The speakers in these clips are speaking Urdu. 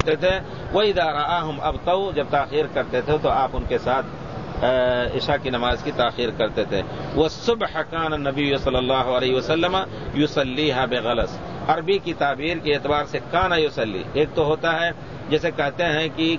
کرتے تھے. وَإِذَا رَآهُمْ أَبْطَوْا جب تاخیر کرتے تھے تو آپ ان کے ساتھ عشاء کی نماز کی تاخیر کرتے تھے. وَالصُّبْحَ كَانَ النَّبِيُّ صلی اللہ علیہ وسلم يُصَلِّيهَا بِغَلَس. عربی کی تعبیر کے اعتبار سے کانا یصلی ایک تو ہوتا ہے جیسے کہتے ہیں کہ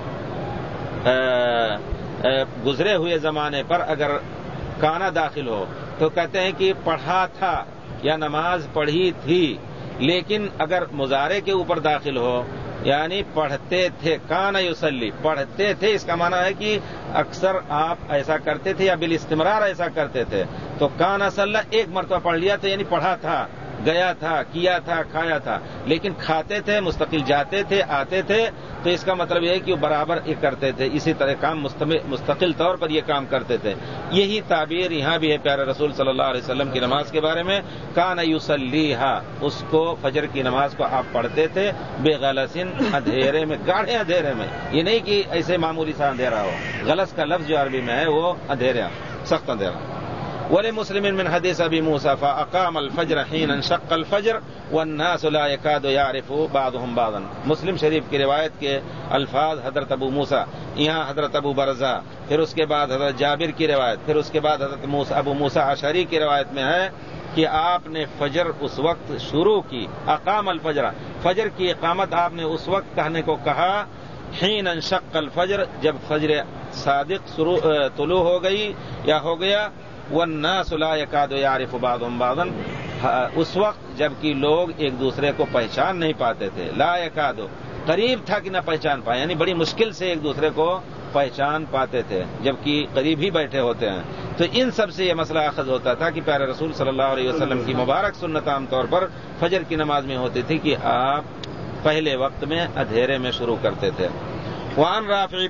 گزرے ہوئے زمانے پر اگر کانا داخل ہو تو کہتے ہیں کہ پڑھا تھا یا نماز پڑھی تھی. لیکن اگر مضارع کے اوپر داخل ہو یعنی پڑھتے تھے کانا یصلی پڑھتے تھے اس کا معنی ہے کہ اکثر آپ ایسا کرتے تھے یا بالاستمرار ایسا کرتے تھے. تو کانا صلی ایک مرتبہ پڑھ لیا تو یعنی پڑھا تھا گیا تھا کیا تھا کھایا تھا. لیکن کھاتے تھے مستقل جاتے تھے آتے تھے تو اس کا مطلب یہ ہے کہ وہ برابر یہ کرتے تھے اسی طرح کام مستقل طور پر یہ کام کرتے تھے. یہی تعبیر یہاں بھی ہے پیارے رسول صلی اللہ علیہ وسلم کی نماز کے بارے میں. کان یصلیھا اس کو فجر کی نماز کو آپ پڑھتے تھے بغلسن اندھیرے میں گاڑھے اندھیرے میں. یہ نہیں کہ ایسے معمولی سا اندھیرا ہو. غلس کا لفظ جو عربی میں ہے وہ اندھیرا سخت اندھیرا. ولمسلم من حدیث ابی موسیٰ فاقام الفجر حین انشق الفجر والناس لا يكاد يعرف بعضهم بعضا. مسلم شریف کی روایت کے الفاظ حضرت ابو موسیٰ یہاں حضرت ابو برزہ پھر اس کے بعد حضرت جابر کی روایت پھر اس کے بعد حضرت ابو موسیٰ اشعری کی روایت میں ہے کہ آپ نے فجر اس وقت شروع کی. اقام الفجر فجر کی اقامت آپ نے اس وقت کہنے کو کہا حین انشق الفجر جب فجر صادق طلوع ہو گئی یا ہو گیا. والناس لا يكاد يعرف بعضهم بعضا اس وقت جبکہ لوگ ایک دوسرے کو پہچان نہیں پاتے تھے. لا يكاد قریب تھا کہ نہ پہچان پائے یعنی بڑی مشکل سے ایک دوسرے کو پہچان پاتے تھے جبکہ قریب ہی بیٹھے ہوتے ہیں. تو ان سب سے یہ مسئلہ اخذ ہوتا تھا کہ پیارے رسول صلی اللہ علیہ وسلم کی مبارک سنت عام طور پر فجر کی نماز میں ہوتی تھی کہ آپ پہلے وقت میں اندھیرے میں شروع کرتے تھے. وعن رافع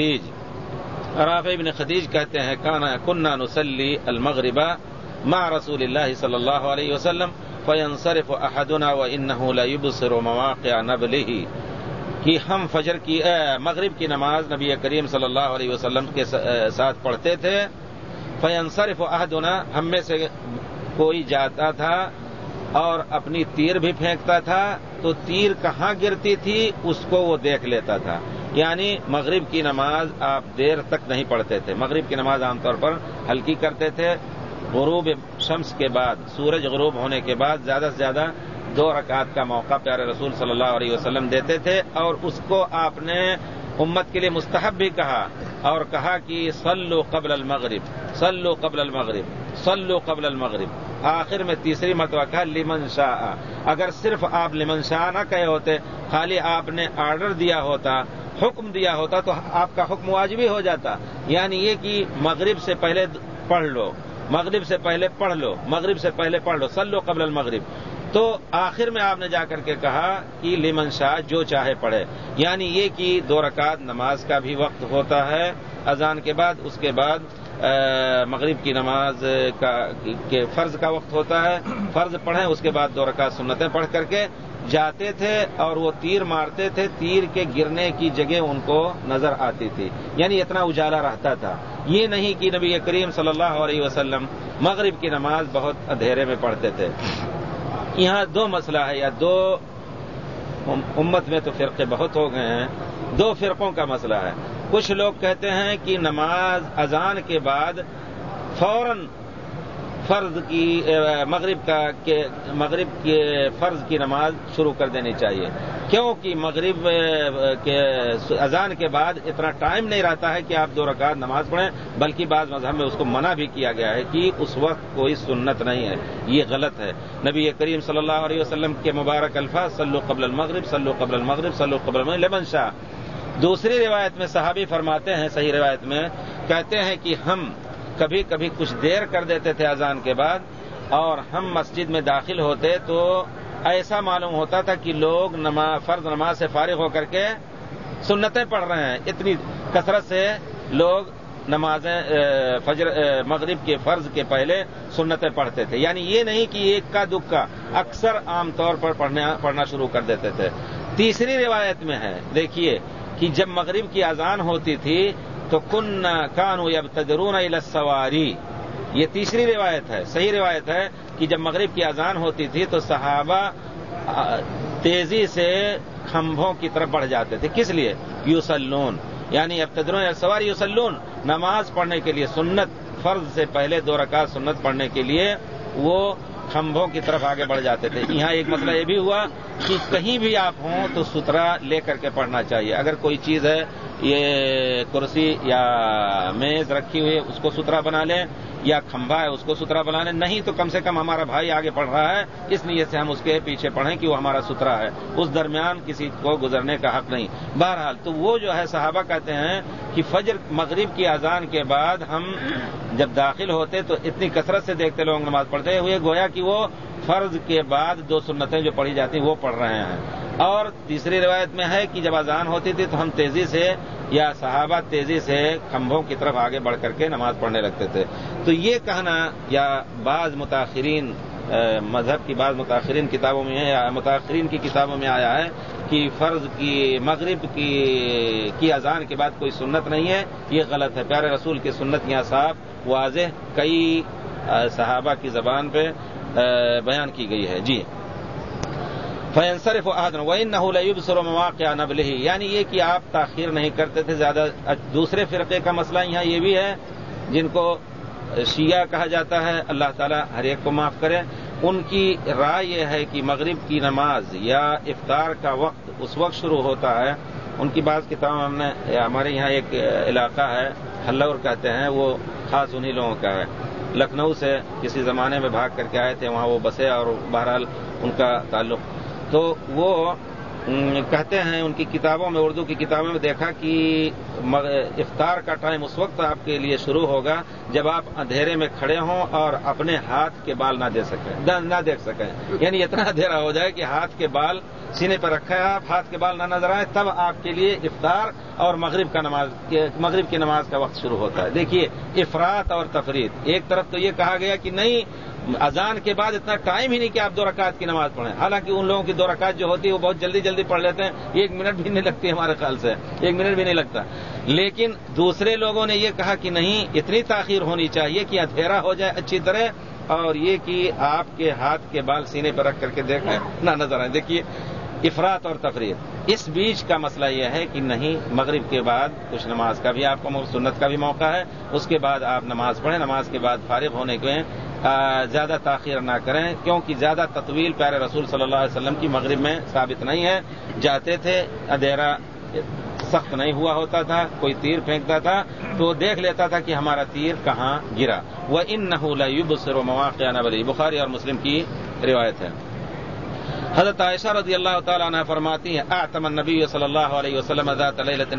بن خدیج کہتے ہیں كنا نصلي المغرب مع رسول اللہ صلی اللہ علیہ وسلم فينصرف احدنا وانه ليبصر مواقع نبله کہ ہم فجر کی مغرب کی نماز نبی کریم صلی اللہ علیہ وسلم کے ساتھ پڑھتے تھے. فينصرف احدنا ہم میں سے کوئی جاتا تھا اور اپنی تیر بھی پھینکتا تھا تو تیر کہاں گرتی تھی اس کو وہ دیکھ لیتا تھا. یعنی مغرب کی نماز آپ دیر تک نہیں پڑھتے تھے. مغرب کی نماز عام طور پر ہلکی کرتے تھے. غروب شمس کے بعد سورج غروب ہونے کے بعد زیادہ سے زیادہ 2 رکعت کا موقع پیارے رسول صلی اللہ علیہ وسلم دیتے تھے اور اس کو آپ نے امت کے لیے مستحب بھی کہا اور کہا کہ صلوا قبل المغرب صلوا قبل المغرب صلوا قبل المغرب. آخر میں تیسری مرتبہ کہا لمن شاء. اگر صرف آپ لمن شاء نہ کہے ہوتے خالی آپ نے آرڈر دیا ہوتا حکم دیا ہوتا تو آپ کا حکم واجبی ہو جاتا. یعنی یہ کہ مغرب سے پہلے پڑھ لو مغرب سے پہلے پڑھ لو مغرب سے پہلے پڑھ لو صلوا قبل المغرب. تو آخر میں آپ نے جا کر کے کہا کہ لمن شاء جو چاہے پڑھے. یعنی یہ کہ 2 رکعت نماز کا بھی وقت ہوتا ہے اذان کے بعد. اس کے بعد مغرب کی نماز کے فرض کا وقت ہوتا ہے. فرض پڑھیں اس کے بعد 2 رکعت سنتیں پڑھ کر کے جاتے تھے اور وہ تیر مارتے تھے. تیر کے گرنے کی جگہ ان کو نظر آتی تھی. یعنی اتنا اجالا رہتا تھا. یہ نہیں کہ نبی کریم صلی اللہ علیہ وسلم مغرب کی نماز بہت اندھیرے میں پڑھتے تھے. یہاں 2 مسئلہ ہے یا 2 امت میں تو فرقے بہت ہو گئے ہیں. 2 فرقوں کا مسئلہ ہے. کچھ لوگ کہتے ہیں کہ نماز اذان کے بعد فوراً فرض کی مغرب کے فرض کی نماز شروع کر دینی چاہیے کیونکہ مغرب کے اذان کے بعد اتنا ٹائم نہیں رہتا ہے کہ آپ 2 رکعت نماز پڑھیں. بلکہ بعض مذہب میں اس کو منع بھی کیا گیا ہے کہ اس وقت کوئی سنت نہیں ہے. یہ غلط ہے. نبی کریم صلی اللہ علیہ وسلم کے مبارک الفاظ صلوا قبل المغرب صلوا قبل المغرب صلوا قبل المغرب لمن شاء. دوسری روایت میں صحابی فرماتے ہیں صحیح روایت میں کہتے ہیں کہ ہم کبھی کبھی کچھ دیر کر دیتے تھے اذان کے بعد اور ہم مسجد میں داخل ہوتے تو ایسا معلوم ہوتا تھا کہ لوگ فرض نماز سے فارغ ہو کر کے سنتیں پڑھ رہے ہیں. اتنی کثرت سے لوگ نمازیں مغرب کے فرض کے پہلے سنتیں پڑھتے تھے. یعنی یہ نہیں کہ ایک کا دکا اکثر عام طور پر پڑھنا شروع کر دیتے تھے. تیسری روایت میں ہے دیکھیے کہ جب مغرب کی اذان ہوتی تھی تو کانوا یبتدرون الی السواری. یہ تیسری روایت ہے. صحیح روایت ہے کہ جب مغرب کی اذان ہوتی تھی تو صحابہ تیزی سے کھمبوں کی طرف بڑھ جاتے تھے. کس لیے؟ یصلون، یعنی ابتدرون السواری یصلون، نماز پڑھنے کے لیے، سنت فرض سے پہلے 2 رکعت سنت پڑھنے کے لیے وہ کھمبوں کی طرف آگے بڑھ جاتے تھے. یہاں ایک مسئلہ یہ بھی ہوا کہ کہیں بھی آپ ہوں تو سترا لے کر کے پڑھنا چاہیے. اگر کوئی چیز ہے، یہ کرسی یا میز رکھی ہوئی ہے، اس کو سترا بنا لیں، یا کھمبا ہے اس کو سترا بنا لیں. نہیں تو کم سے کم ہمارا بھائی آگے پڑھ رہا ہے، اس نیت سے ہم اس کے پیچھے پڑھیں کہ وہ ہمارا سترا ہے، اس درمیان کسی کو گزرنے کا حق نہیں. بہرحال تو وہ جو ہے صحابہ کہتے ہیں کہ فجر مغرب کی اذان کے بعد ہم جب داخل ہوتے تو اتنی کثرت سے دیکھتے لوگ نماز پڑھتے ہوئے گویا کہ وہ فرض کے بعد 2 سنتیں جو پڑھی جاتی ہیں وہ پڑھ رہے ہیں. اور تیسری روایت میں ہے کہ جب اذان ہوتی تھی تو ہم تیزی سے، یا صحابہ تیزی سے کھمبوں کی طرف آگے بڑھ کر کے نماز پڑھنے لگتے تھے. تو یہ کہنا یا بعض متاخرین مذہب کی بعض متاخرین کتابوں میں ہے، یا متاخرین کی کتابوں میں آیا ہے کہ فرض کی مغرب کی اذان کے بعد کوئی سنت نہیں ہے، یہ غلط ہے. پیارے رسول کی سنت یہاں صاف واضح کئی صحابہ کی زبان پہ بیان کی گئی ہے. جی، فینصرف احدنا وانه لیبصر مواقع نبلہ، یعنی یہ کہ آپ تاخیر نہیں کرتے تھے زیادہ. دوسرے فرقے کا مسئلہ یہاں یہ بھی ہے جن کو شیعہ کہا جاتا ہے، اللہ تعالیٰ ہر ایک کو معاف کرے. ان کی رائے یہ ہے کہ مغرب کی نماز یا افطار کا وقت اس وقت شروع ہوتا ہے. ان کی بعض کتابوں ہم نے، ہمارے یہاں ایک علاقہ ہے ہلور کہتے ہیں، وہ خاص انہی لوگوں کا ہے. لکھنؤ سے کسی زمانے میں بھاگ کر کے آئے تھے، وہاں وہ بسے اور بہرحال ان کا تعلق. تو وہ کہتے ہیں ان کی کتابوں میں، اردو کی کتابوں میں دیکھا کہ افطار کا ٹائم اس وقت آپ کے لیے شروع ہوگا جب آپ اندھیرے میں کھڑے ہوں اور اپنے ہاتھ کے بال نہ دیکھ سکیں. یعنی اتنا اندھیرا ہو جائے کہ ہاتھ کے بال سینے پر رکھا ہے آپ، ہاتھ کے بال نہ نظر آئے، تب آپ کے لیے افطار اور مغرب کی نماز کا وقت شروع ہوتا ہے. دیکھیے افراط اور تفریط. ایک طرف تو یہ کہا گیا کہ نہیں، اذان کے بعد اتنا ٹائم ہی نہیں کہ آپ 2 رکعت کی نماز پڑھیں. حالانکہ ان لوگوں کی 2 رکعت جو ہوتی ہے وہ بہت جلدی جلدی پڑھ لیتے ہیں، 1 منٹ بھی نہیں لگتی ہمارے خیال سے، 1 منٹ بھی نہیں لگتا. لیکن دوسرے لوگوں نے یہ کہا کہ نہیں، اتنی تاخیر ہونی چاہیے کہ اندھیرا ہو جائے اچھی طرح، اور یہ کہ آپ کے ہاتھ کے بال سینے پر رکھ کر کے دیکھیں نہ نظر آئیں. دیکھیے افراط اور تفریط. اس بیچ کا مسئلہ یہ ہے کہ نہیں، مغرب کے بعد کچھ نماز کا بھی آپ کو سنت کا بھی موقع ہے، اس کے بعد آپ نماز پڑھیں. نماز کے بعد فارغ ہونے کے زیادہ تاخیر نہ کریں، کیونکہ زیادہ تطویل پیارے رسول صلی اللہ علیہ وسلم کی مغرب میں ثابت نہیں ہے. جاتے تھے، اندھیرا سخت نہیں ہوا ہوتا تھا، کوئی تیر پھینکتا تھا تو دیکھ لیتا تھا کہ ہمارا تیر کہاں گرا. وَإِنَّهُ لَيُبْصِرُ مَوَاقِعَ نَبْلِهِ، بخاری اور مسلم کی روایت ہے. حضرت عائشہ رضی اللہ تعالیٰ عنہ فرماتی ہیں، اعتم النبی صلی اللہ علیہ وسلم ذات لیلۃ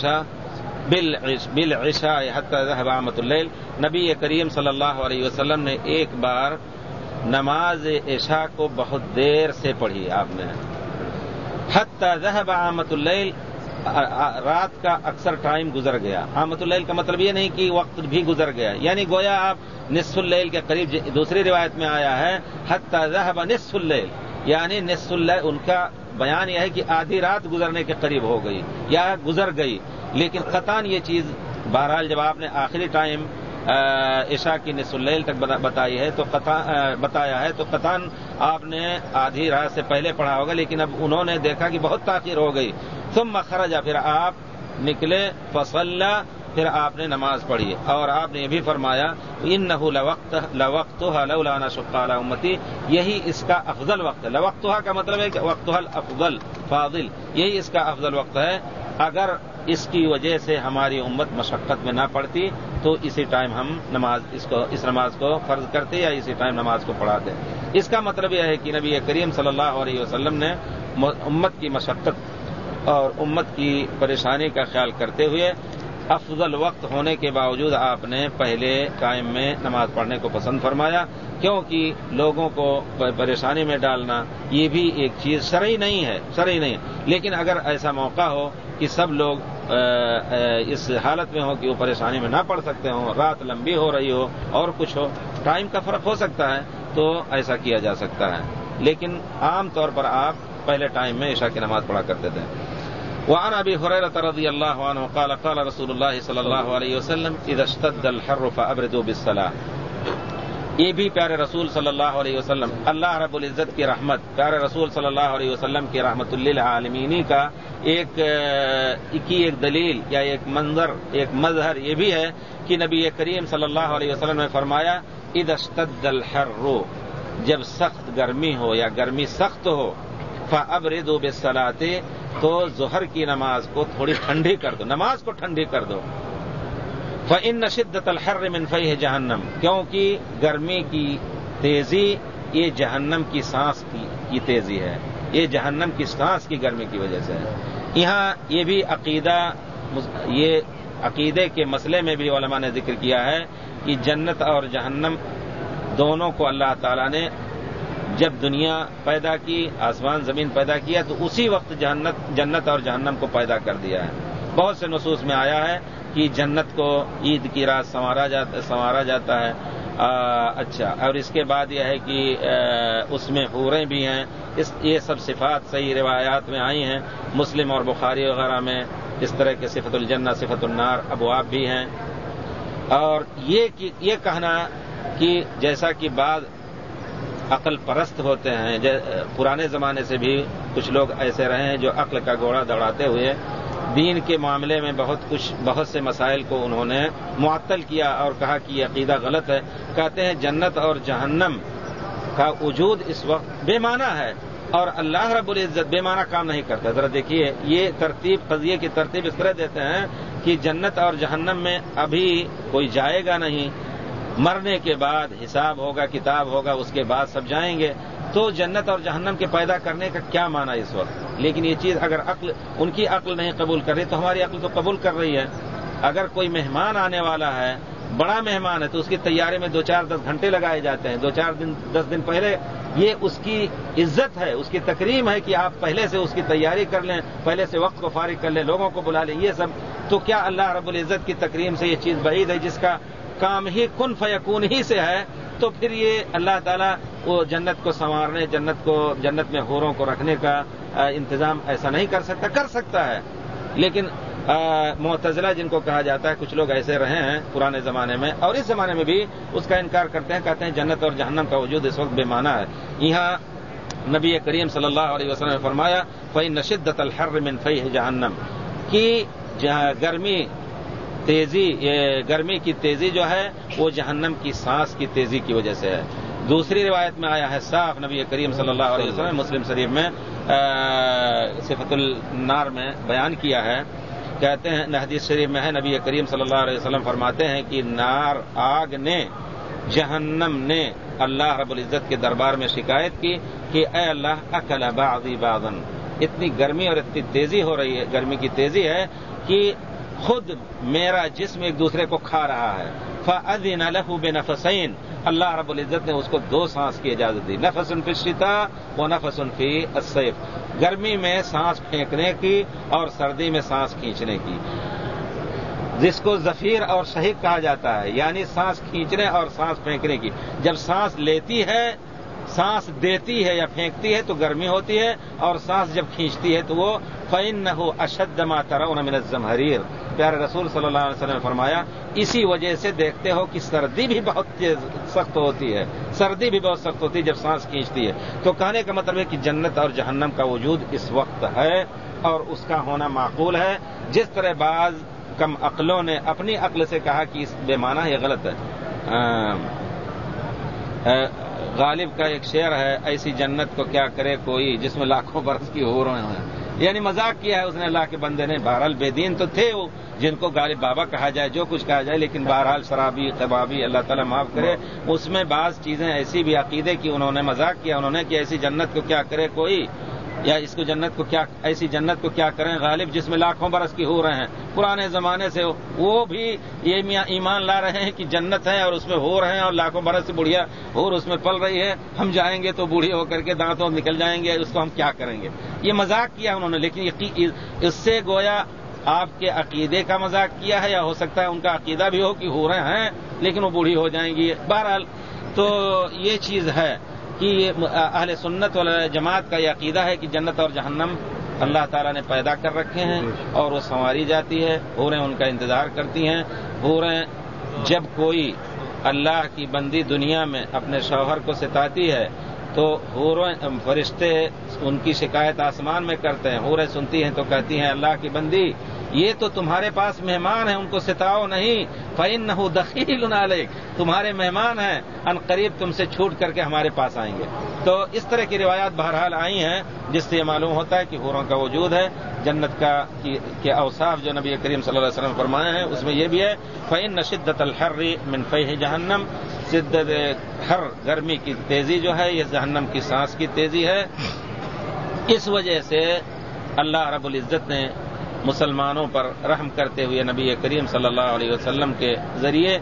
بالعشاء حتی ذهب عامۃ اللیل. نبی کریم صلی اللہ علیہ وسلم نے ایک بار نماز عشاء کو بہت دیر سے پڑھی آپ نے، حتی ذهب عامۃ اللیل، رات کا اکثر ٹائم گزر گیا. عامۃ اللیل کا مطلب یہ نہیں کہ وقت بھی گزر گیا، یعنی گویا آپ نصف اللیل کے قریب. دوسری روایت میں آیا ہے حتی ذهب نصف اللیل، یعنی نصف اللیل، ان کا بیان یہ ہے کہ آدھی رات گزرنے کے قریب ہو گئی یا گزر گئی. لیکن قطعاً یہ چیز بہرحال جب آپ نے آخری ٹائم عشاء کی نصف اللیل تک بتایا ہے تو قطعاً آپ نے آدھی رات سے پہلے پڑھا ہوگا. لیکن اب انہوں نے دیکھا کہ بہت تاخیر ہو گئی. ثم خرج، پھر آپ نکلے، فصلى، پھر آپ نے نماز پڑھی. اور آپ نے یہ بھی فرمایا انه لوقتها لولا ان اشق على امتي، یہی اس کا افضل وقت ہے. لوقتها کا مطلب ہے کہ وقتها الافضل فاضل، یہی اس کا افضل وقت ہے. اگر اس کی وجہ سے ہماری امت مشقت میں نہ پڑتی تو اسی ٹائم ہم اس نماز کو فرض کرتے یا اسی ٹائم نماز کو پڑھاتے. اس کا مطلب یہ ہے کہ نبی کریم صلی اللہ علیہ وسلم نے امت کی مشقت اور امت کی پریشانی کا خیال کرتے ہوئے افضل وقت ہونے کے باوجود آپ نے پہلے ٹائم میں نماز پڑھنے کو پسند فرمایا، کیونکہ لوگوں کو پریشانی میں ڈالنا یہ بھی ایک چیز شرعی نہیں ہے. لیکن اگر ایسا موقع ہو کہ سب لوگ اس حالت میں ہو کہ وہ پریشانی میں نہ پڑھ سکتے ہوں، رات لمبی ہو رہی ہو اور کچھ ہو، ٹائم کا فرق ہو سکتا ہے، تو ایسا کیا جا سکتا ہے. لیکن عام طور پر آپ پہلے ٹائم میں عشاء کی نماز پڑھا کرتے تھے. وعن ابي هريره رضي الله عنه قال قال رسول الله صلى الله عليه وسلم اذا اشتد الحر فابردوا بالصلاه. یہ بھی پیارے رسول صلی اللہ علیہ وسلم، اللہ رب العزت کی رحمت، پیارے رسول صلی اللہ علیہ وسلم کی رحمت للعالمین کا ایک دلیل یا ایک منظر، ایک مظہر یہ بھی ہے کہ نبی کریم صلی اللہ علیہ وسلم نے فرمایا اذا اشتد الحر، جب سخت گرمی ہو یا گرمی سخت ہو، فابردوا بالصلاۃ، تو ظہر کی نماز کو تھوڑی ٹھنڈی کر دو، نماز کو ٹھنڈی کر دو۔ فإن شدۃ الحر من فیہ جہنم، کیونکہ گرمی کی تیزی یہ جہنم کی سانس کی تیزی ہے، یہ جہنم کی سانس کی گرمی کی وجہ سے ہے۔ یہاں یہ بھی یہ عقیدے کے مسئلے میں بھی علماء نے ذکر کیا ہے کہ جنت اور جہنم دونوں کو اللہ تعالیٰ نے جب دنیا پیدا کی، آسمان زمین پیدا کیا، تو اسی وقت جنت اور جہنم کو پیدا کر دیا ہے۔ بہت سے نصوص میں آیا ہے کہ جنت کو عید کی رات سنوارا جاتا ہے۔ اچھا، اور اس کے بعد یہ ہے کہ اس میں حوریں بھی ہیں، یہ سب صفات صحیح روایات میں آئی ہیں، مسلم اور بخاری وغیرہ میں اس طرح کے صفت الجنہ صفت النار ابواب بھی ہیں۔ اور یہ کہنا کہ جیسا کہ بعض عقل پرست ہوتے ہیں، پرانے زمانے سے بھی کچھ لوگ ایسے رہے ہیں جو عقل کا گھوڑا دوڑاتے ہوئے دین کے معاملے میں بہت سے مسائل کو انہوں نے معطل کیا اور کہا کہ یہ عقیدہ غلط ہے۔ کہتے ہیں جنت اور جہنم کا وجود اس وقت بے معنی ہے، اور اللہ رب العزت بے معنی کام نہیں کرتا۔ ذرا دیکھیے، یہ قضیے کی ترتیب اس طرح دیتے ہیں کہ جنت اور جہنم میں ابھی کوئی جائے گا نہیں، مرنے کے بعد حساب ہوگا، کتاب ہوگا، اس کے بعد سب جائیں گے۔ تو جنت اور جہنم کے پیدا کرنے کا کیا معنی اس وقت؟ لیکن یہ چیز اگر ان کی عقل نہیں قبول کر رہی تو ہماری عقل تو قبول کر رہی ہے۔ اگر کوئی مہمان آنے والا ہے، بڑا مہمان ہے، تو اس کی تیاری میں 2-4-10 گھنٹے لگائے جاتے ہیں، 2-4 دن پہلے۔ یہ اس کی عزت ہے، اس کی تکریم ہے کہ آپ پہلے سے اس کی تیاری کر لیں، پہلے سے وقت کو فارغ کر لیں، لوگوں کو بلا لیں۔ یہ سب تو کیا اللہ رب العزت کی تکریم سے یہ چیز بعید ہے جس کا کام ہی کن فیکون ہی سے ہے؟ تو پھر یہ اللہ تعالیٰ وہ جنت کو سنوارنے، جنت میں حوروں کو رکھنے کا انتظام ایسا نہیں کر سکتا ہے۔ لیکن معتزلہ جن کو کہا جاتا ہے، کچھ لوگ ایسے رہے ہیں پرانے زمانے میں اور اس زمانے میں بھی اس کا انکار کرتے ہیں، کہتے ہیں جنت اور جہنم کا وجود اس وقت بے معنی ہے۔ یہاں نبی کریم صلی اللہ علیہ وسلم نے فرمایا فإن شدۃ الحر من فیہ جہنم، کہ گرمی کی تیزی جو ہے وہ جہنم کی سانس کی تیزی کی وجہ سے ہے۔ دوسری روایت میں آیا ہے صاف، نبی کریم صلی اللہ علیہ وسلم مسلم شریف میں صفت النار میں بیان کیا ہے، کہتے ہیں حدیث شریف میں ہے، نبی کریم صلی اللہ علیہ وسلم فرماتے ہیں کہ آگ نے، جہنم نے اللہ رب العزت کے دربار میں شکایت کی کہ اے اللہ اکل بعضی بعضا، اتنی گرمی اور اتنی تیزی ہو رہی ہے، گرمی کی تیزی ہے کہ خود میرا جسم ایک دوسرے کو کھا رہا ہے۔ فأذن له بنفسین، اللہ رب العزت نے اس کو 2 سانس کی اجازت دی، نفس فی الشتاء و نفس فی الصیف، گرمی میں سانس پھینکنے کی اور سردی میں سانس کھینچنے کی، جس کو زفیر اور شہیق کہا جاتا ہے، یعنی سانس کھینچنے اور سانس پھینکنے کی۔ جب سانس لیتی ہے، سانس دیتی ہے یا پھینکتی ہے تو گرمی ہوتی ہے، اور سانس جب کھینچتی ہے تو وہ فإنہ اشد ما ترون من الزمہریر، پیارے رسول صلی اللہ علیہ وسلم نے فرمایا اسی وجہ سے دیکھتے ہو کہ سردی بھی بہت سخت ہوتی ہے، سردی بھی بہت سخت ہوتی ہے جب سانس کھینچتی ہے۔ تو کہنے کا مطلب ہے کہ جنت اور جہنم کا وجود اس وقت ہے اور اس کا ہونا معقول ہے، جس طرح بعض کم عقلوں نے اپنی عقل سے کہا کہ اس بے معنی یہ غلط ہے۔ غالب کا ایک شعر ہے، ایسی جنت کو کیا کرے کوئی جس میں لاکھوں برس کی حوریں ہیں، یعنی مذاق کیا ہے اس نے اللہ کے بندے نے۔ بہرحال بے دین تو تھے وہ، جن کو غالب بابا کہا جائے، جو کچھ کہا جائے، لیکن بہرحال شرابی کبابی، اللہ تعالیٰ معاف کرے، اس میں بعض چیزیں ایسی بھی عقیدے کی انہوں نے مذاق کیا، انہوں نے کہ ایسی جنت کو کیا کرے کوئی، یا اس کو ایسی جنت کو کیا کریں غالب جس میں لاکھوں برس کی ہو رہے ہیں۔ پرانے زمانے سے وہ بھی یہ ایمان لا رہے ہیں کہ جنت ہے اور اس میں ہو رہے ہیں اور لاکھوں برس سے بڑھیا ہور اس میں پل رہی ہے، ہم جائیں گے تو بوڑھی ہو کر کے دانتوں نکل جائیں گے، اس کو ہم کیا کریں گے۔ یہ مذاق کیا انہوں نے، لیکن اس سے گویا آپ کے عقیدے کا مذاق کیا ہے، یا ہو سکتا ہے ان کا عقیدہ بھی ہو کہ ہو رہے ہیں لیکن وہ بوڑھی ہو جائیں گی۔ بہرحال تو یہ چیز ہے کہ اہل سنت والجماعت کا یہ عقیدہ ہے کہ جنت اور جہنم اللہ تعالیٰ نے پیدا کر رکھے ہیں اور وہ سنواری جاتی ہے، حوریں ان کا انتظار کرتی ہیں۔ حوریں جب کوئی اللہ کی بندی دنیا میں اپنے شوہر کو ستاتی ہے تو فرشتے ان کی شکایت آسمان میں کرتے ہیں، حوریں سنتی ہیں تو کہتی ہیں اللہ کی بندی یہ تو تمہارے پاس مہمان ہیں، ان کو ستاؤ نہیں، فَإِنَّهُ دَخِيلٌ عَلَيْكَ، تمہارے مہمان ہیں، ان قریب تم سے چھوٹ کر کے ہمارے پاس آئیں گے۔ تو اس طرح کی روایات بہرحال آئی ہیں جس سے یہ معلوم ہوتا ہے کہ حوروں کا وجود ہے۔ جنت کے اوصاف جو نبی کریم صلی اللہ علیہ وسلم فرمائے ہیں اس میں یہ بھی ہے فَإِنَّ شِدَّةَ الْحَرِّ مِنْ فَيْحِ جَهَنَّمَ، شدت ہر گرمی کی تیزی جو ہے یہ جہنم کی سانس کی تیزی ہے۔ اس وجہ سے اللہ رب العزت نے مسلمانوں پر رحم کرتے ہوئے نبی کریم صلی اللہ علیہ وسلم کے ذریعے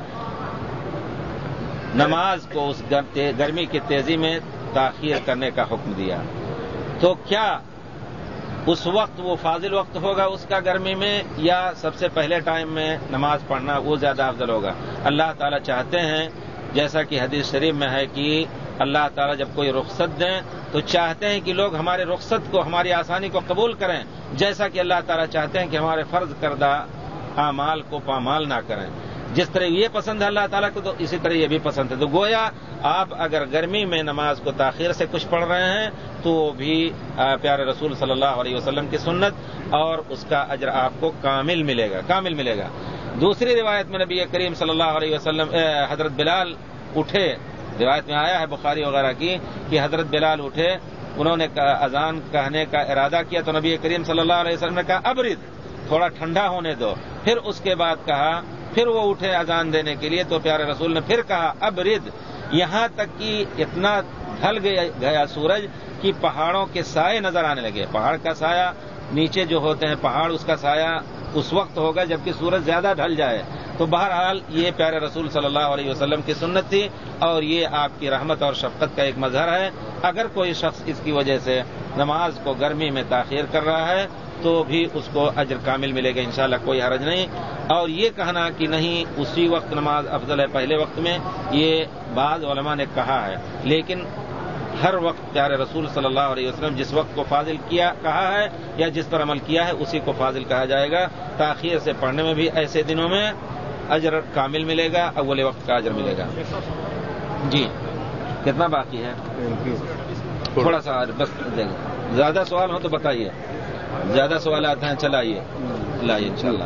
نماز کو اس گرمی کی تیزی میں تاخیر کرنے کا حکم دیا۔ تو کیا اس وقت وہ فاضل وقت ہوگا اس کا گرمی میں، یا سب سے پہلے ٹائم میں نماز پڑھنا وہ زیادہ افضل ہوگا؟ اللہ تعالیٰ چاہتے ہیں، جیسا کہ حدیث شریف میں ہے کہ اللہ تعالیٰ جب کوئی رخصت دیں تو چاہتے ہیں کہ لوگ ہمارے رخصت کو، ہماری آسانی کو قبول کریں، جیسا کہ اللہ تعالیٰ چاہتے ہیں کہ ہمارے فرض کردہ اعمال کو پامال نہ کریں۔ جس طرح یہ پسند ہے اللہ تعالیٰ کو تو اسی طرح یہ بھی پسند ہے۔ تو گویا آپ اگر گرمی میں نماز کو تاخیر سے کچھ پڑھ رہے ہیں تو وہ بھی پیارے رسول صلی اللہ علیہ وسلم کی سنت اور اس کا اجر آپ کو کامل ملے گا۔ دوسری روایت میں نبی کریم صلی اللہ علیہ وسلم حضرت بلال اٹھے، روایت میں آیا ہے بخاری وغیرہ کی کہ حضرت بلال اٹھے، انہوں نے اذان کہنے کا ارادہ کیا تو نبی کریم صلی اللہ علیہ وسلم نے کہا ابرد، تھوڑا ٹھنڈا ہونے دو۔ پھر اس کے بعد کہا، پھر وہ اٹھے اذان دینے کے لیے تو پیارے رسول نے پھر کہا ابرد، یہاں تک کہ اتنا ڈھل گیا سورج کہ پہاڑوں کے سائے نظر آنے لگے۔ پہاڑ کا سایہ نیچے جو ہوتے ہیں پہاڑ، اس کا سایہ اس وقت ہوگا جبکہ سورج زیادہ ڈھل جائے۔ تو بہرحال یہ پیارے رسول صلی اللہ علیہ وسلم کی سنت تھی اور یہ آپ کی رحمت اور شفقت کا ایک مظہر ہے۔ اگر کوئی شخص اس کی وجہ سے نماز کو گرمی میں تاخیر کر رہا ہے تو بھی اس کو اجر کامل ملے گا انشاءاللہ، کوئی حرج نہیں۔ اور یہ کہنا کہ نہیں اسی وقت نماز افضل ہے پہلے وقت میں، یہ بعض علماء نے کہا ہے، لیکن ہر وقت پیارے رسول صلی اللہ علیہ وسلم جس وقت کو فاضل کہا ہے یا جس پر عمل کیا ہے اسی کو فاضل کہا جائے گا۔ تاخیر سے پڑھنے میں بھی ایسے دنوں میں اجر کامل ملے گا، اول وقت کا اجر ملے گا۔ جی کتنا باقی ہے؟ تھوڑا سا بس دیں گے، زیادہ سوال ہو تو بتائیے، زیادہ سوالات ہیں چلائیے لائیے انشاءاللہ۔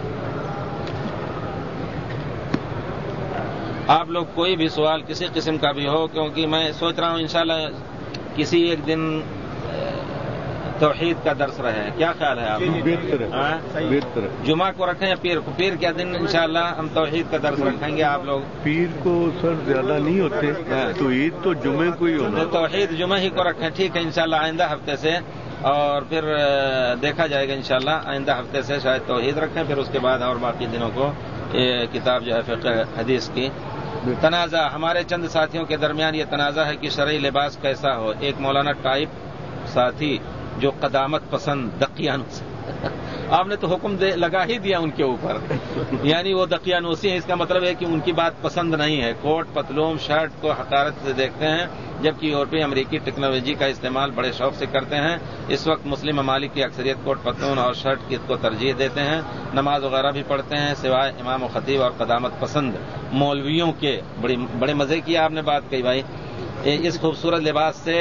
آپ لوگ کوئی بھی سوال کسی قسم کا بھی ہو، کیونکہ میں سوچ رہا ہوں انشاءاللہ کسی ایک دن توحید کا درس رہے، کیا خیال ہے آپ؟ بہتر جمعہ کو رکھیں یا پیر کو؟ پیر کیا دن انشاءاللہ ہم توحید کا درس رکھیں گے۔ آپ لوگ پیر کو سر زیادہ نہیں ہوتے تو عید تو جمعے کو ہی ہونا، توحید جمعہ ہی کو رکھیں، ٹھیک ہے انشاءاللہ آئندہ ہفتے سے، اور پھر دیکھا جائے گا انشاءاللہ آئندہ ہفتے سے شاید توحید رکھیں، پھر اس کے بعد اور باقی دنوں کو کتاب جو ہے فقہ حدیث کی۔ تنازع، ہمارے چند ساتھیوں کے درمیان یہ تنازع ہے کہ شرعی لباس کیسا ہو۔ ایک مولانا ٹائپ ساتھی جو قدامت پسند دقیانوس، آپ نے تو حکم لگا ہی دیا ان کے اوپر، یعنی وہ دقیانوسی ہیں، اس کا مطلب ہے کہ ان کی بات پسند نہیں ہے، کوٹ پتلون شرٹ کو حقارت سے دیکھتے ہیں، جبکہ یورپی امریکی ٹیکنالوجی کا استعمال بڑے شوق سے کرتے ہیں۔ اس وقت مسلم ممالک کی اکثریت کوٹ پتلون اور شرٹ کو ترجیح دیتے ہیں، نماز وغیرہ بھی پڑھتے ہیں سوائے امام و خطیب اور قدامت پسند مولویوں کے۔ بڑے مزے کی آپ نے بات کہی بھائی، اس خوبصورت لباس سے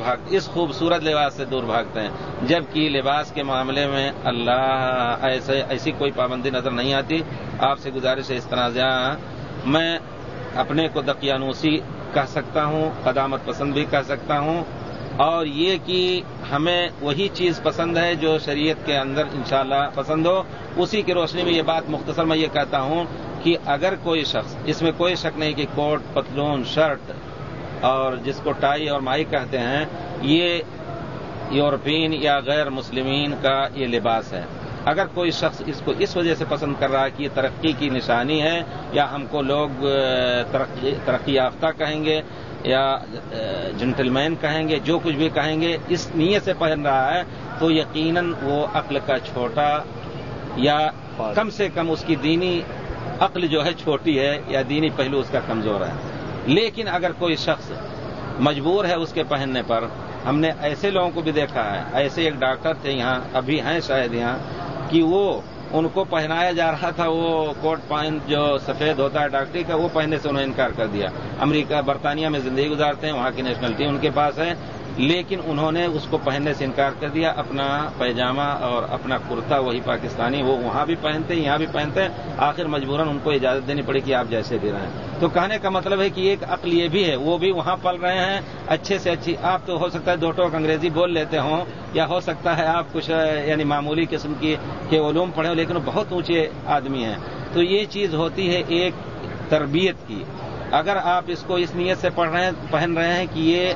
دور بھاگتے ہیں، جبکہ لباس کے معاملے میں اللہ ایسی کوئی پابندی نظر نہیں آتی۔ آپ سے گزارش ہے اس تنازع میں اپنے کو دقیانوسی کہہ سکتا ہوں، قدامت پسند بھی کہہ سکتا ہوں، اور یہ کہ ہمیں وہی چیز پسند ہے جو شریعت کے اندر انشاءاللہ پسند ہو۔ اسی کی روشنی میں یہ بات مختصر میں یہ کہتا ہوں کہ اگر کوئی شخص، اس میں کوئی شک نہیں کہ کوٹ پتلون شرٹ اور جس کو ٹائی اور مائی کہتے ہیں یہ یورپین یا غیر مسلمین کا یہ لباس ہے۔ اگر کوئی شخص اس کو اس وجہ سے پسند کر رہا ہے کہ یہ ترقی کی نشانی ہے یا ہم کو لوگ ترقی یافتہ کہیں گے یا جنٹل مین کہیں گے، جو کچھ بھی کہیں گے، اس نیت سے پہن رہا ہے تو یقیناً وہ عقل کا چھوٹا یا کم سے کم اس کی دینی عقل جو ہے چھوٹی ہے یا دینی پہلو اس کا کمزور ہے۔ لیکن اگر کوئی شخص مجبور ہے اس کے پہننے پر، ہم نے ایسے لوگوں کو بھی دیکھا ہے، ایسے ایک ڈاکٹر تھے یہاں، ابھی ہیں شاید یہاں، کہ وہ ان کو پہنایا جا رہا تھا وہ کوٹ پینٹ جو سفید ہوتا ہے ڈاکٹری کا، وہ پہننے سے انہوں نے انکار کر دیا. امریکہ برطانیہ میں زندگی گزارتے ہیں، وہاں کی نیشنلٹی ان کے پاس ہے، لیکن انہوں نے اس کو پہننے سے انکار کر دیا. اپنا پیجامہ اور اپنا کرتا وہی پاکستانی وہ وہاں بھی پہنتے ہیں، یہاں بھی پہنتے ہیں. آخر مجبوراً ان کو اجازت دینی پڑی کہ آپ جیسے بھی رہیں. تو کہنے کا مطلب ہے کہ ایک عقل یہ بھی ہے، وہ بھی وہاں پل رہے ہیں اچھے سے اچھی. آپ تو ہو سکتا ہے 2 ٹوک انگریزی بول لیتے ہوں، یا ہو سکتا ہے آپ کچھ یعنی معمولی قسم کے علوم پڑھے ہوں، لیکن وہ بہت اونچے آدمی ہیں. تو یہ چیز ہوتی ہے ایک تربیت کی. اگر آپ اس کو اس نیت سے پہن رہے ہیں کہ یہ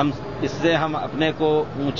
اس سے ہم اپنے کو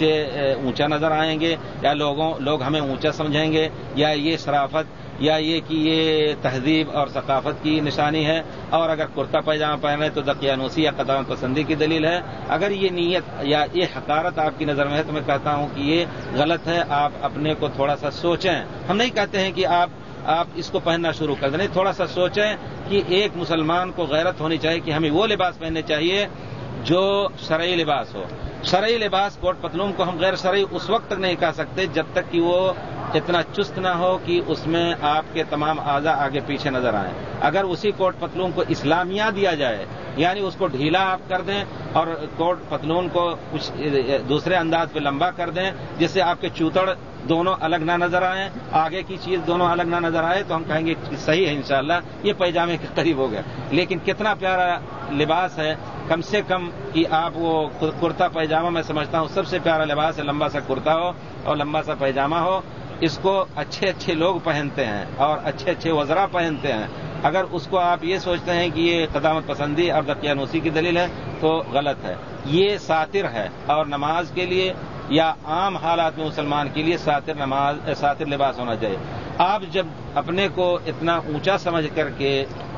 اونچا نظر آئیں گے، یا لوگ ہمیں اونچا سمجھیں گے، یا یہ شرافت، یا یہ کہ یہ تہذیب اور ثقافت کی نشانی ہے، اور اگر کرتا پائجامہ پہن رہے تو دقیانوسی یا قدامت پسندی کی دلیل ہے. اگر یہ نیت یا یہ حقارت آپ کی نظر میں ہے تو میں کہتا ہوں کہ یہ غلط ہے. آپ اپنے کو تھوڑا سا سوچیں. ہم نہیں کہتے ہیں کہ آپ اس کو پہننا شروع کر دیں، نہیں، تھوڑا سا سوچیں کہ ایک مسلمان کو غیرت ہونی چاہیے کہ ہمیں وہ لباس پہننے چاہیے جو شرعی لباس ہو. شرعی لباس کوٹ پتلون کو ہم غیر شرعی اس وقت تک نہیں کہہ سکتے جب تک کہ وہ اتنا چست نہ ہو کہ اس میں آپ کے تمام اعضاء آگے پیچھے نظر آئیں. اگر اسی کوٹ پتلون کو اسلامیہ دیا جائے، یعنی اس کو ڈھیلا آپ کر دیں اور کوٹ پتلون کو کچھ دوسرے انداز پہ لمبا کر دیں جس سے آپ کے چوتڑ دونوں الگ نہ نظر آئیں، آگے کی چیز دونوں الگ نہ نظر آئے، تو ہم کہیں گے صحیح ہے، انشاءاللہ یہ پیجامے کے قریب ہو گیا. لیکن کتنا پیارا لباس ہے. کم سے کم کہ آپ وہ کرتا پیجامہ، میں سمجھتا ہوں سب سے پیارا لباس ہے، لمبا سا کرتا ہو اور لمبا سا پیجامہ ہو. اس کو اچھے لوگ پہنتے ہیں اور اچھے وزراء پہنتے ہیں. اگر اس کو آپ یہ سوچتے ہیں کہ یہ قدامت پسندی اور دقیانوسی کی دلیل ہے تو غلط ہے. یہ ساتر ہے، اور نماز کے لیے یا عام حالات میں مسلمان کے لیے ساتر لباس ہونا چاہیے. آپ جب اپنے کو اتنا اونچا سمجھ کر کے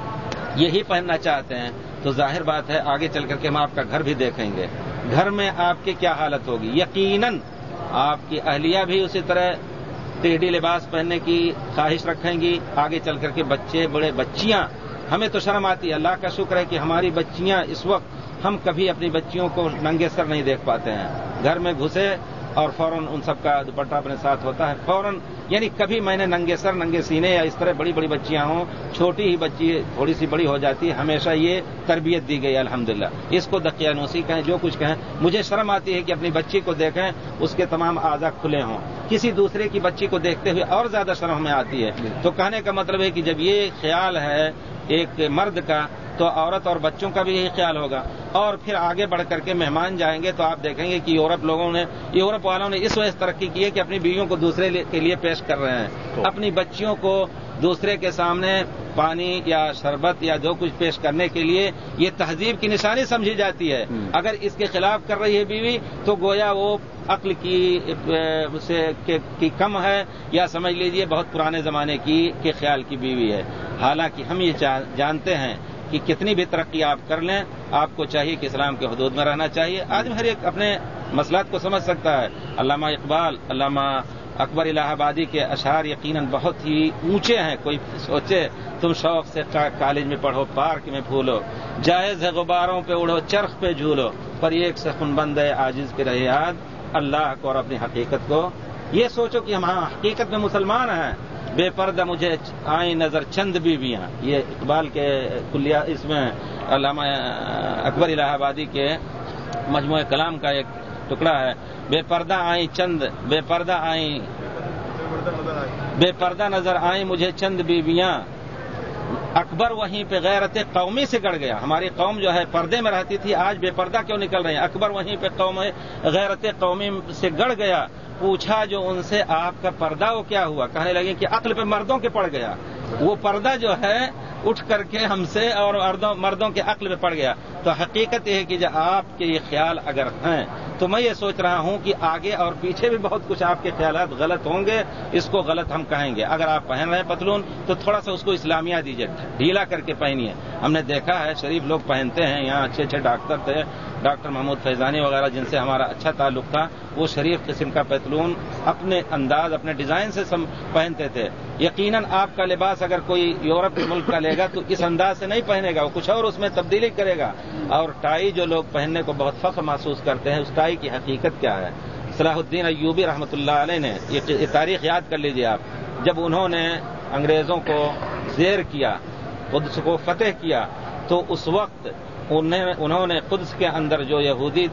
یہی پہننا چاہتے ہیں تو ظاہر بات ہے آگے چل کر کے ہم آپ کا گھر بھی دیکھیں گے. گھر میں آپ کی کیا حالت ہوگی. یقیناً آپ کی اہلیہ بھی اسی طرح ٹیڑھی لباس پہننے کی خواہش رکھیں گی. آگے چل کر کے بچے بڑے بچیاں، ہمیں تو شرم آتی ہے. اللہ کا شکر ہے کہ ہماری بچیاں اس وقت ہم کبھی اپنی بچیوں کو ننگے سر نہیں دیکھ پاتے ہیں. گھر میں گھسے اور فوراً ان سب کا دوپٹہ اپنے ساتھ ہوتا ہے فوراً. یعنی کبھی میں نے ننگے سر ننگے سینے یا اس طرح بڑی بچیاں ہوں، چھوٹی ہی بچی تھوڑی سی بڑی ہو جاتی ہے. ہمیشہ یہ تربیت دی گئی الحمدللہ. اس کو دقیانوسی کہیں، جو کچھ کہیں، مجھے شرم آتی ہے کہ اپنی بچی کو دیکھیں اس کے تمام اعضاء کھلے ہوں. کسی دوسرے کی بچی کو دیکھتے ہوئے اور زیادہ شرم ہمیں آتی ہے. تو کہنے کا مطلب ہے کہ جب یہ خیال ہے ایک مرد کا تو عورت اور بچوں کا بھی یہی خیال ہوگا. اور پھر آگے بڑھ کر کے مہمان جائیں گے تو آپ دیکھیں گے کہ یورپ والوں نے اس وجہ سے ترقی کی ہے کہ اپنی بیویوں کو دوسرے کے لیے پیش کر رہے ہیں. اپنی بچیوں کو دوسرے کے سامنے پانی یا شربت یا جو کچھ پیش کرنے کے لیے یہ تہذیب کی نشانی سمجھی جاتی ہے. اگر اس کے خلاف کر رہی ہے بیوی تو گویا وہ عقل کی کم ہے، یا سمجھ لیجئے بہت پرانے زمانے کے خیال کی بیوی ہے. حالانکہ ہم یہ جانتے ہیں کہ کتنی بھی ترقی آپ کر لیں، آپ کو چاہیے کہ اسلام کے حدود میں رہنا چاہیے. آدمی ہر ایک اپنے مسئلات کو سمجھ سکتا ہے. علامہ اقبال، علامہ اکبر الہ آبادی کے اشعار یقیناً بہت ہی اونچے ہیں. کوئی سوچے تم شوق سے کالج میں پڑھو، پارک میں پھولو، جائز ہے غباروں پہ اڑو، چرخ پہ جھولو، پر ایک سخن بند ہے عاجز کے رہے یاد اللہ کو اور اپنی حقیقت کو. یہ سوچو کہ ہم حقیقت میں مسلمان ہیں. بے پردہ مجھے آئیں نظر چند بیویاں، یہ اقبال کے کلیہ اس میں علامہ اکبر الہ آبادی کے مجموعہ کلام کا ایک ٹکڑا ہے. بے پردہ آئیں چند، بے پردہ نظر آئیں مجھے چند بیویاں، اکبر وہیں پہ غیرت قومی سے گڑ گیا. ہماری قوم جو ہے پردے میں رہتی تھی، آج بے پردہ کیوں نکل رہے ہیں. اکبر وہیں پہ غیرت قومی سے گڑ گیا. پوچھا جو ان سے آپ کا پردہ وہ کیا ہوا، کہنے لگے کہ عقل پہ مردوں کے پڑ گیا. وہ پردہ جو ہے اٹھ کر کے ہم سے اور مردوں کے عقل پہ پڑ گیا. تو حقیقت یہ ہے کہ جب آپ کے یہ خیال اگر ہیں تو میں یہ سوچ رہا ہوں کہ آگے اور پیچھے بھی بہت کچھ آپ کے خیالات غلط ہوں گے. اس کو غلط ہم کہیں گے. اگر آپ پہن رہے ہیں پتلون تو تھوڑا سا اس کو اسلامیہ دیجیے، ڈھیلا کر کے پہنیے. ہم نے دیکھا ہے شریف لوگ پہنتے ہیں. یہاں اچھے ڈاکٹر تھے، ڈاکٹر محمود فیضانی وغیرہ، جن سے ہمارا اچھا تعلق تھا. وہ شریف قسم کا پتلون اپنے انداز، اپنے ڈیزائن سے پہنتے تھے. یقیناً آپ کا لباس اگر کوئی یورپ کے ملک کا لے گا تو اس انداز سے نہیں پہنے گا، وہ کچھ اور اس میں تبدیلی کرے گا. اور ٹائی جو لوگ پہننے کو بہت فخر محسوس کرتے ہیں، اس ٹائی کی حقیقت کیا ہے. صلاح الدین ایوبی رحمۃ اللہ علیہ نے، یہ تاریخ یاد کر لیجئے آپ، جب انہوں نے انگریزوں کو زیر کیا، قدس کو فتح کیا، تو اس وقت انہوں نے قدس کے اندر جو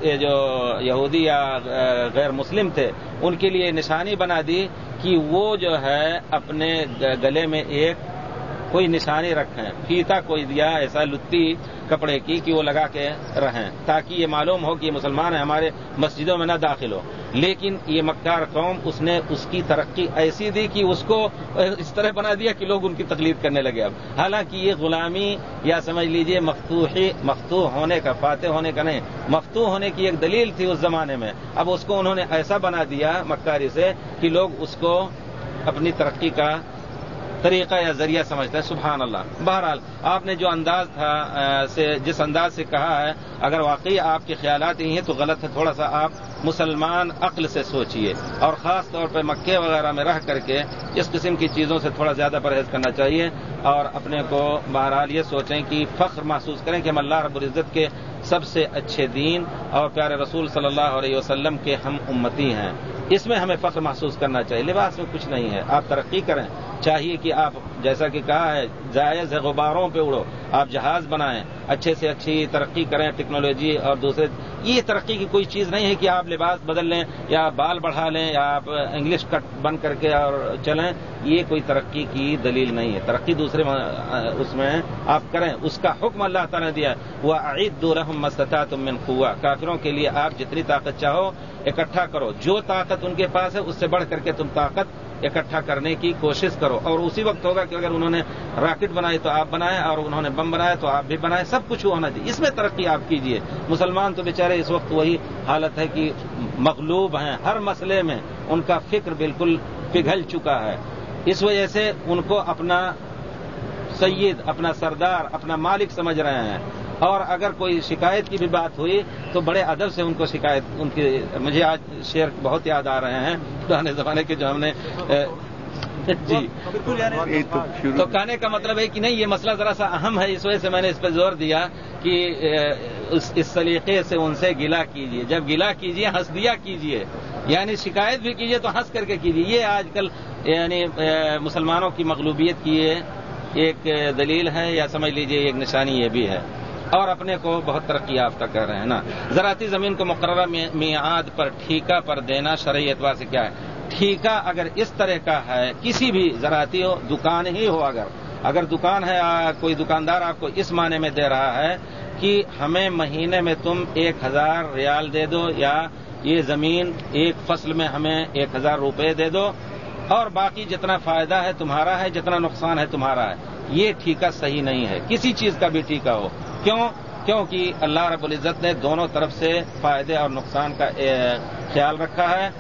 یہودی یا غیر مسلم تھے ان کے لیے نشانی بنا دی کہ وہ جو ہے اپنے گلے میں ایک کوئی نشانی رکھیں، فیتا کوئی دیا ایسا لتی کپڑے کی کہ وہ لگا کے رہیں، تاکہ یہ معلوم ہو کہ یہ مسلمان ہیں، ہمارے مسجدوں میں نہ داخل ہو۔ لیکن یہ مکار قوم اس نے اس کی ترقی ایسی دی کہ اس کو اس طرح بنا دیا کہ لوگ ان کی تقلید کرنے لگے۔ اب حالانکہ یہ غلامی یا سمجھ لیجئے مفتوح ہونے کا، فاتح ہونے کا نہیں، مفتوح ہونے کی ایک دلیل تھی اس زمانے میں۔ اب اس کو انہوں نے ایسا بنا دیا مکاری سے کہ لوگ اس کو اپنی ترقی کا طریقہ یا ذریعہ سمجھتا ہے۔ سبحان اللہ۔ بہرحال آپ نے جو انداز تھا جس انداز سے کہا ہے، اگر واقعی آپ کے خیالات ہی ہیں تو غلط ہے، تھوڑا سا آپ مسلمان عقل سے سوچئے، اور خاص طور پہ مکے وغیرہ میں رہ کر کے اس قسم کی چیزوں سے تھوڑا زیادہ پرہیز کرنا چاہیے، اور اپنے کو بہرحال یہ سوچیں کہ فخر محسوس کریں کہ ہم اللہ رب العزت کے سب سے اچھے دین اور پیارے رسول صلی اللہ علیہ وسلم کے ہم امتی ہیں، اس میں ہمیں فخر محسوس کرنا چاہیے۔ لباس میں کچھ نہیں ہے، آپ ترقی کریں، چاہیے کہ آپ جیسا کہ کہا ہے جائز ہے غباروں پہ اڑو، آپ جہاز بنائیں، اچھے سے اچھی ترقی کریں، ٹیکنالوجی اور دوسرے، یہ ترقی کی کوئی چیز نہیں ہے کہ آپ لباس بدل لیں یا بال بڑھا لیں یا آپ انگلش کٹ بن کر کے اور چلیں، یہ کوئی ترقی کی دلیل نہیں ہے۔ ترقی دوسرے اس میں آپ کریں، اس کا حکم اللہ تعالیٰ نے دیا ہے، وَأَعِدُّوا لَهُم مَّا اسْتَطَعْتُم مِّن قُوَّةٍ، کافروں کے لیے آپ جتنی طاقت چاہو اکٹھا کرو، جو طاقت ان کے پاس ہے اس سے بڑھ کر کے تم طاقت اکٹھا کرنے کی کوشش کرو، اور اسی وقت ہوگا کہ اگر انہوں نے راکٹ بنائی تو آپ بنائیں، اور انہوں نے بم بنایا تو آپ بھی بنائیں، سب کچھ ہونا چاہیے، اس میں ترقی آپ کیجئے۔ مسلمان تو بیچارے اس وقت وہی حالت ہے کہ مغلوب ہیں، ہر مسئلے میں ان کا فکر بالکل پگھل چکا ہے، اس وجہ سے ان کو اپنا سید، اپنا سردار، اپنا مالک سمجھ رہے ہیں، اور اگر کوئی شکایت کی بھی بات ہوئی تو بڑے ادب سے ان کو شکایت، ان کی مجھے آج شعر بہت یاد آ رہے ہیں پرانے زمانے کے جو ہم نے جی تو کہنے کا مطلب ہے کہ نہیں، یہ مسئلہ ذرا سا اہم ہے، اس وجہ سے میں نے اس پہ زور دیا کہ اس سلیقے سے ان سے گلہ کیجئے، جب گلہ کیجئے ہنس دیا کیجئے، یعنی شکایت بھی کیجئے تو ہنس کر کے کیجئے۔ یہ آج کل یعنی مسلمانوں کی مغلوبیت کی ایک دلیل ہے، یا سمجھ لیجئے ایک نشانی یہ بھی ہے، اور اپنے کو بہت ترقی یافتہ کر رہے ہیں نا۔ زراعتی زمین کو مقررہ میعاد پر ٹھیکہ پر دینا شرعی اعتبار سے کیا ہے؟ ٹھیکہ اگر اس طرح کا ہے، کسی بھی زراعتی ہو، دکان ہی ہو، اگر دکان ہے، کوئی دکاندار آپ کو اس معنی میں دے رہا ہے کہ ہمیں مہینے میں تم 1000 ریال دے دو، یا یہ زمین ایک فصل میں ہمیں 1000 روپے دے دو، اور باقی جتنا فائدہ ہے تمہارا ہے، جتنا نقصان ہے تمہارا ہے، یہ ٹھیکہ صحیح نہیں ہے، کسی چیز کا بھی ٹھیکہ ہو۔ کیونکہ اللہ رب العزت نے دونوں طرف سے فائدے اور نقصان کا خیال رکھا ہے۔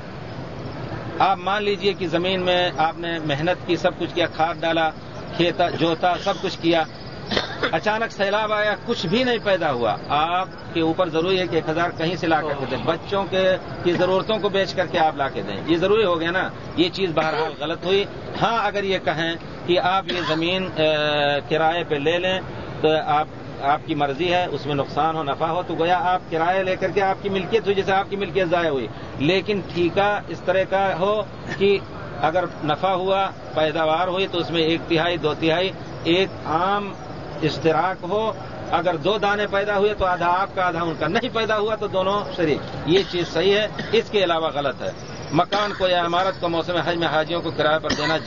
آپ مان لیجئے کہ زمین میں آپ نے محنت کی، سب کچھ کیا، کھاد ڈالا، کھیتا جوتا، سب کچھ کیا، اچانک سیلاب آیا، کچھ بھی نہیں پیدا ہوا، آپ کے اوپر ضروری ہے کہ 1000 کہیں سے لا کر کے دیں، بچوں کی ضرورتوں کو بیچ کر کے آپ لا کے دیں، یہ ضروری ہو گیا نا، یہ چیز بہرحال غلط ہوئی۔ ہاں اگر یہ کہیں کہ آپ یہ زمین کرائے پہ لے لیں تو آپ کی مرضی ہے، اس میں نقصان ہو نفع ہو تو گویا آپ کرایہ لے کر کے آپ کی ملکیت ہوئی، جیسے آپ کی ملکیت ضائع ہوئی، لیکن ٹھیکہ اس طرح کا ہو کہ اگر نفع ہوا، پیداوار ہوئی تو اس میں 1/3 2/3 ایک عام اشتراک ہو، اگر 2 دانے پیدا ہوئے تو آدھا آپ کا آدھا ان کا، نہیں پیدا ہوا تو دونوں شریک، یہ چیز صحیح ہے، اس کے علاوہ غلط ہے۔ مکان کو یا عمارت کو موسم حج میں حاجیوں کو کرایہ پر دینا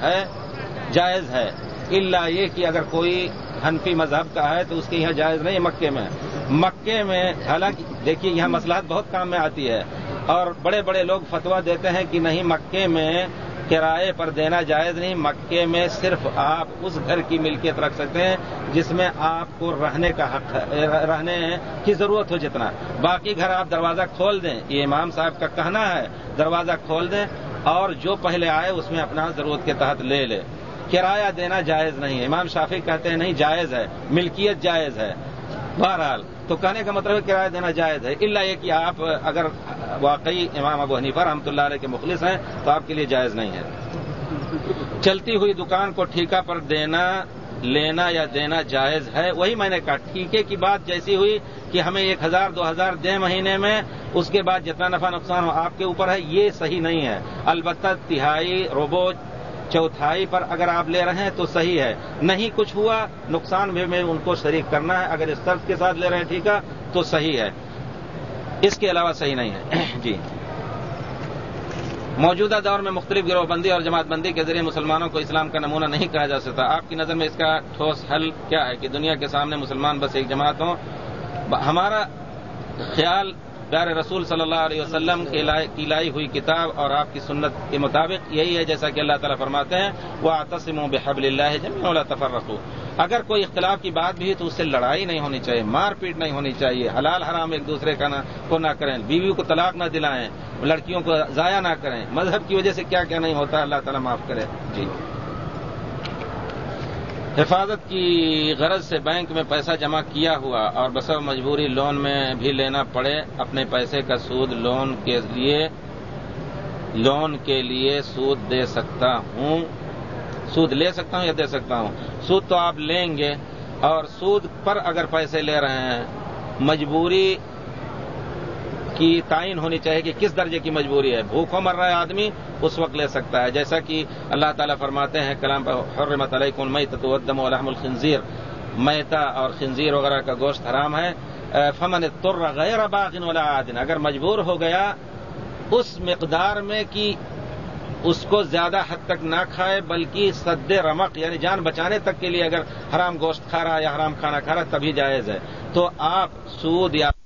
جائز ہے، الا یہ کہ اگر کوئی حنفی مذہب کا ہے تو اس کے یہاں جائز نہیں، مکے میں حالانکہ دیکھیے یہاں مصلحت بہت کام میں آتی ہے، اور بڑے بڑے لوگ فتویٰ دیتے ہیں کہ نہیں، مکے میں کرائے پر دینا جائز نہیں، مکے میں صرف آپ اس گھر کی ملکیت رکھ سکتے ہیں جس میں آپ کو رہنے کا حق ہے، رہنے کی ضرورت ہو جتنا، باقی گھر آپ دروازہ کھول دیں، یہ امام صاحب کا کہنا ہے، دروازہ کھول دیں اور جو پہلے آئے اس میں اپنا ضرورت کے تحت لے لے، کرایہ دینا جائز نہیں ہے۔ امام شافعی کہتے ہیں نہیں، جائز ہے، ملکیت جائز ہے۔ بہرحال تو کہنے کا مطلب ہے کرایہ دینا جائز ہے، الا یہ کہ آپ اگر واقعی امام ابو حنیفہ رحمۃ اللہ علیہ کے مخلص ہیں تو آپ کے لیے جائز نہیں ہے۔ چلتی ہوئی دکان کو ٹھیکہ پر لینا یا دینا جائز ہے، وہی میں نے کہا، ٹھیکے کی بات جیسی ہوئی کہ ہمیں 1000 2000 دیں مہینے میں، اس کے بعد جتنا نفع نقصان ہو آپ کے اوپر ہے، یہ صحیح نہیں ہے۔ البتہ 1/3 ربع چوتھائی پر اگر آپ لے رہے ہیں تو صحیح ہے، نہیں کچھ ہوا نقصان میں ان کو شریک کرنا ہے، اگر اس شرط کے ساتھ لے رہے ہیں ٹھیک ہے تو صحیح ہے، اس کے علاوہ صحیح نہیں ہے۔ جی، موجودہ دور میں مختلف گروہ بندی اور جماعت بندی کے ذریعے مسلمانوں کو اسلام کا نمونہ نہیں کہا جا سکتا، آپ کی نظر میں اس کا ٹھوس حل کیا ہے کہ دنیا کے سامنے مسلمان بس ایک جماعت ہوں؟ ہمارا خیال پیارے رسول صلی اللہ علیہ وسلم کی لائی ہوئی کتاب اور آپ کی سنت کے مطابق یہی ہے، جیسا کہ اللہ تعالیٰ فرماتے ہیں وَاعْتَصِمُوا بِحَبْلِ اللَّهِ جَمِيعًا وَلَا تَفَرَّقُوا۔ اگر کوئی اختلاف کی بات بھی ہے تو اس سے لڑائی نہیں ہونی چاہیے، مار پیٹ نہیں ہونی چاہیے، حلال حرام ایک دوسرے کو نہ کریں، بیوی کو طلاق نہ دلائیں، لڑکیوں کو ضائع نہ کریں، مذہب کی وجہ سے کیا کیا نہیں ہوتا، اللہ تعالیٰ معاف کرے۔ جی، حفاظت کی غرض سے بینک میں پیسہ جمع کیا ہوا اور بسبب مجبوری لون میں بھی لینا پڑے، اپنے پیسے کا سود لون کے لیے سود دے سکتا ہوں؟ سود لے سکتا ہوں یا دے سکتا ہوں؟ سود تو آپ لیں گے، اور سود پر اگر پیسے لے رہے ہیں مجبوری کی تعین ہونی چاہیے کہ کس درجے کی مجبوری ہے، بھوکوں مر رہا ہے آدمی اس وقت لے سکتا ہے، جیسا کہ اللہ تعالیٰ فرماتے ہیں کلام پر حرمت علیکم المیتۃ والدم ولحم الخنزیر، میتہ اور خنزیر وغیرہ کا گوشت حرام ہے، فمن اضطر غیر باغ ولا عاد، اگر مجبور ہو گیا اس مقدار میں کہ اس کو زیادہ حد تک نہ کھائے بلکہ سد رمق یعنی جان بچانے تک کے لیے اگر حرام گوشت کھا رہا ہے یا حرام کھانا کھا رہا ہے تبھی جائز ہے، تو آپ سود یا